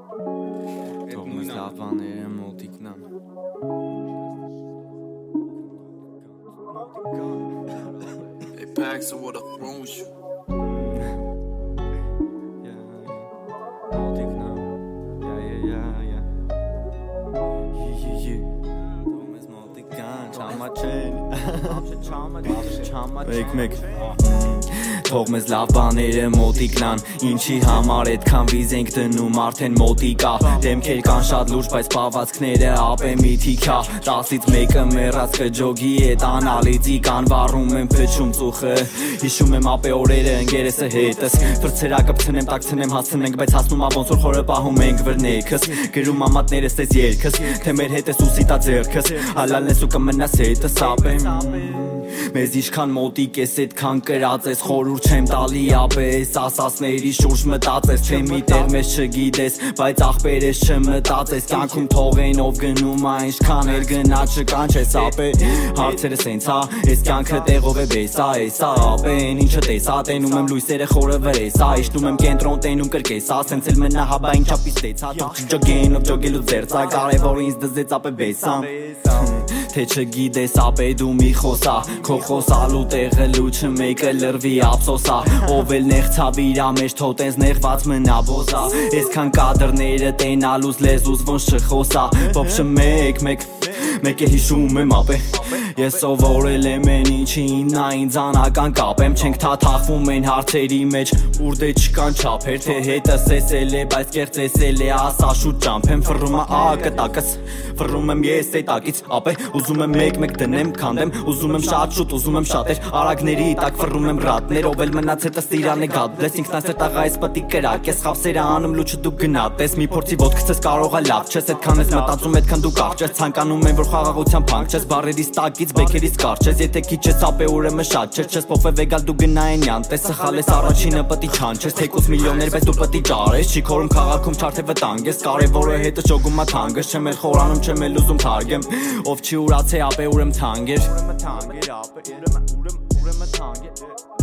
Թողնես լավ բաները մոտիկն ան Hey Pax, so what the fuck wrong with you? Մոտիկն ան Թողնես մոտիկ ան Չամաչեն Մեկ Թող մեզ լավ բաները մոտիկն ան Ինչի համար այդքան վիզ ենք դնում արդեն մոտիկա Դեմքեր կան շատ լուրջ բայց պավացքները ապե միթիքա 10-ից մեկը մեռած կջոգի էտ անալիծի կան վառում եմ փչում ծուխը Հիշում եմ ապե օրերը ընկերեսը հետս Վրցերակը պցնեմ տակցնեմ հասցնենք բայց հասնում ոնց որ խորը պահում ենք վրնեքս Գրում ամատներս տես երկս թե մեր հետ ես ու սիտա ձերքս Հալալն ես ու կմնաս հետս ապե Մեզ իշքան մոտիկ ես էդքան կրած ես խորուր չեմ տալի ապե ես ասասների շուրջ մտածես թե մի տեղ մեզ չգիտես բայց աղբերես չմտածես կյանքում թողեն ով գնում այնքան էլ գնա չկանչես ապե հարցերը սենց հա ես կյանքը տեղով է բեսա էսա ապե ինչը տեսա տենում եմ լույսերը խորը վրեսա իշտում եմ կենտրոն տենում կրկեսա սենց էլ մնա հա բա ինչա պիստեցա ջոգեն ով ջոգելու ձերծա կարևոր ինձ դզեց ապե բեսա Թե չգիտես ապե դու մի խոսա Քո խոսալու տեղը լուչը մեկը լրվի ափսոսա Ով էլ նեղցավ իրա մեջ թոտենց նեղված մնա բոզա Այսքան կադրները տենալուց լեզուս ոնց չխոսա Ոբշը մեկ է հիշում եմ ապե Ես սովորել եմ են ինչին նա ինձ անական կապեմ Չենք թաթախվում են հարցերի մեջ ուր դե չկան չափեր Թե հետս էսել է բայց կերծ էսել է ասա շուտ ճամփեմ Վռում ա կտակս վռում եմ ես էտակից ապե Ուզում եմ մեկ դնեմ քանդեմ Ուզում եմ շատ շուտ ուզում եմ շատեր Արագների տակ վռում եմ ռատներ Ով էլ մնաց հետս տիրան է գադլես Ինքնասերտաղա ես պտի կրակ Ես խավսերը անում լուչը դու գնատես Մի փորձի ոտքցես կարողա լավ չես Էդքան ես մտածում էդքան դու կարճ ես Ցանկանում եմ որ խաղաղության փանք չես Բարերից տակից բեկերից կարճ ես Եթե քիչ ես ապե ուրեմն շատ չես Փոխվե գալ դու գնային տես Սխալ ես առաջինը պտի չանչես Թեկուս միլիոններ բայց դու պտի ճարես Չի քորում քաղաքում չարթե վտանգ ես Կարևորը հետը ճոգում ա թանգս Չեմ էլ խորանում չեմ էլ ուզում թարգեմ Ով չի ուրացե ապե ուրեմ թանգեր Ուրեմն թանգեր ապե ուրեմն թանգեր